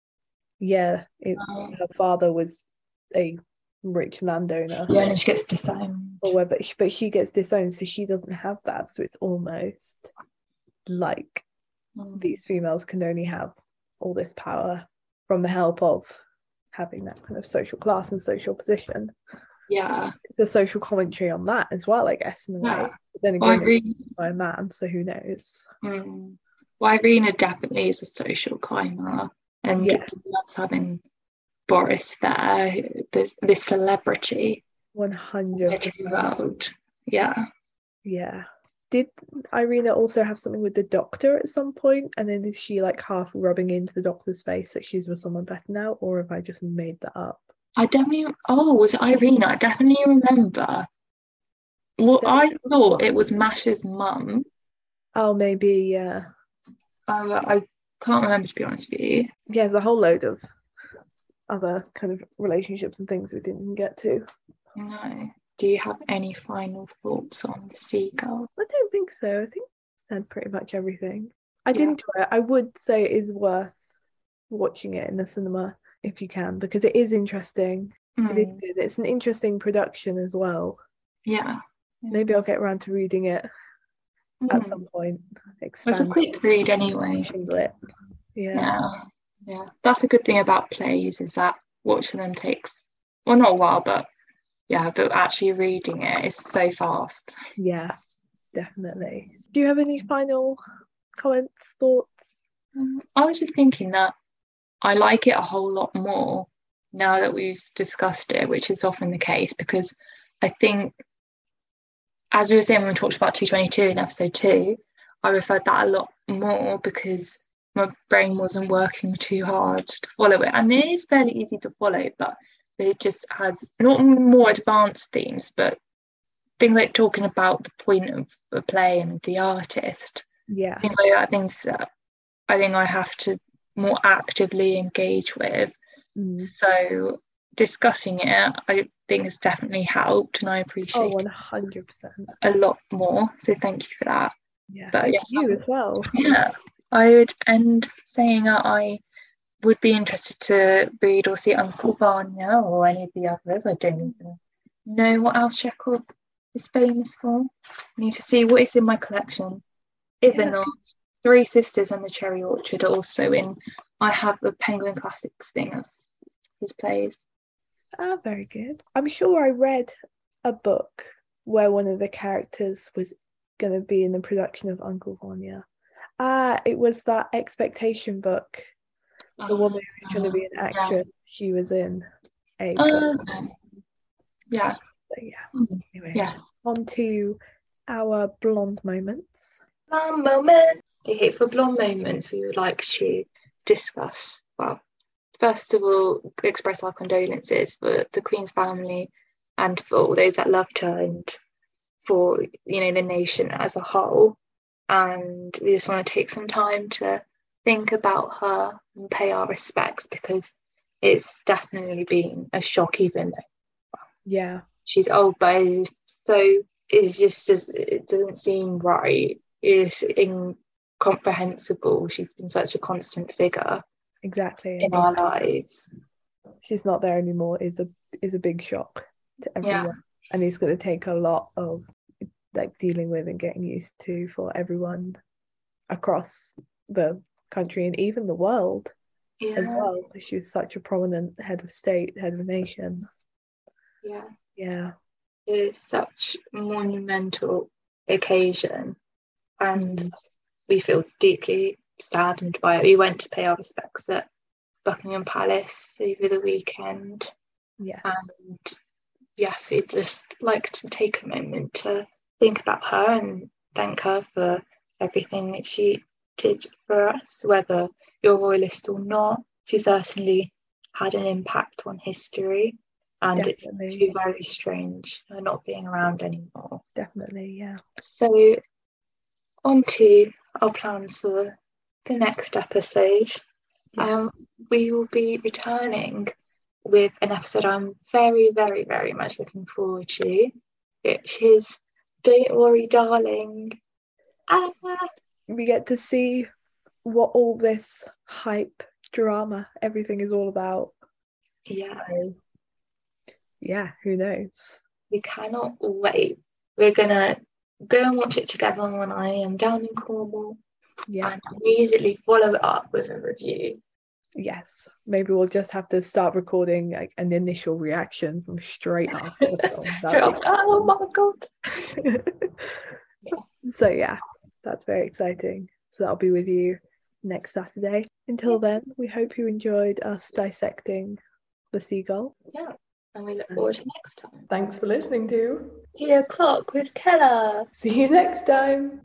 Yeah, it, Um, her father was a rich landowner, yeah, and she gets disowned. or whether, but she gets disowned, so she doesn't have that. So it's almost like Mm. these females can only have all this power from the help of having that kind of social class and social position. Yeah. The social commentary on that as well, I guess, in a Yeah. way. But then Well, again, Irene, it's by a man, so who knows? mm, well, Irina definitely is a social climber, and Yeah. that's having Boris there, this this celebrity one hundred percent. world. Yeah. Yeah. Did Irina also have something with the doctor at some point? And then is she like half rubbing into the doctor's face that she's with someone better now? Or have I just made that up? I definitely, oh, was it Irina? I definitely remember. Well, There I was thought it someone. was Masha's mum. Oh, maybe, yeah. Uh, I can't remember, to be honest with you. Yeah, there's a whole load of other kind of relationships and things we didn't even get to. No. Do you have any final thoughts on the Seagull? I don't think so. I think I said pretty much everything. I did Yeah. enjoy it. I would say it is worth watching it in the cinema if you can, because it is interesting. Mm. It is good. It's an interesting production as well. Yeah. Maybe I'll get around to reading it mm. at some point. It's a quick read anyway. It. Yeah. Yeah. Yeah. That's a good thing about plays, is that watching them takes, well, not a while, but yeah, but actually reading it is so fast. Yeah, definitely. Do you have any final comments, thoughts? Um, I was just thinking that I like it a whole lot more now that we've discussed it, which is often the case, because I think, as we were saying when we talked about two twenty-two in episode two, I referred that a lot more because my brain wasn't working too hard to follow it. And it is fairly easy to follow, but it just has not more advanced themes, but things like talking about the point of the play and the artist. Yeah. Things like that, things that I think I have to more actively engage with. Mm. So discussing it, I think has definitely helped, and I appreciate oh, one hundred percent. it a lot more. So thank you for that. Yeah, but thank yes, you as well. Yeah, I would end saying that I would be interested to read or see Uncle Vanya or any of the others. I don't even know what else Chekhov is famous for. I need to see what is in my collection. Ivanov, yeah. Three Sisters and the Cherry Orchard are also in. I have the Penguin Classics thing of his plays. Ah, very good. I'm sure I read a book where one of the characters was going to be in the production of Uncle Vanya. Ah, it was that Expectation book. The uh, woman who's trying to be an actress, yeah. She was in a play. Uh, okay. Yeah. So, yeah. Mm-hmm. Anyway, yeah. On to our blonde moments. Blonde moment. Okay, for blonde moments, we would like to discuss. Well, first of all, express our condolences for the Queen's family and for all those that loved her, and for, you know, the nation as a whole. And we just want to take some time to think about her and pay our respects, because it's definitely been a shock, even though yeah she's old, but it's so it's just it doesn't seem right. It's incomprehensible. She's been such a constant figure exactly in our lives. She's not there anymore is a is a big shock to everyone. Yeah. And it's going to take a lot of like dealing with and getting used to for everyone across the country and even the world yeah. as well. She was such a prominent head of state, head of a nation. Yeah. Yeah. It is such a monumental occasion, and mm. we feel deeply saddened by it. We went to pay our respects at Buckingham Palace over the weekend. Yes. And yes, we'd just like to take a moment to think about her and thank her for everything that she did for us, whether you're royalist or not. She certainly had an impact on history, and Definitely. It's it's very strange her not being around anymore. Definitely, yeah. So on to our plans for the next episode. Yeah. Um, we will be returning with an episode I'm very, very, very much looking forward to, which is Don't Worry, Darling. Ah. We get to see what all this hype, drama, everything is all about. Yeah. So, yeah, who knows? We cannot wait. We're going to go and watch it together when I am down in Cornwall. Yeah. And immediately follow it up with a review. Yes. Maybe we'll just have to start recording like an initial reaction from straight after the film. Straight after, oh my god. Yeah. So yeah, that's very exciting. So that'll be with you next Saturday. Until yeah. then, we hope you enjoyed us dissecting The Seagull. Yeah. And we look forward to next time. Thanks for listening to Tea O'Clock with Keller. See you next time.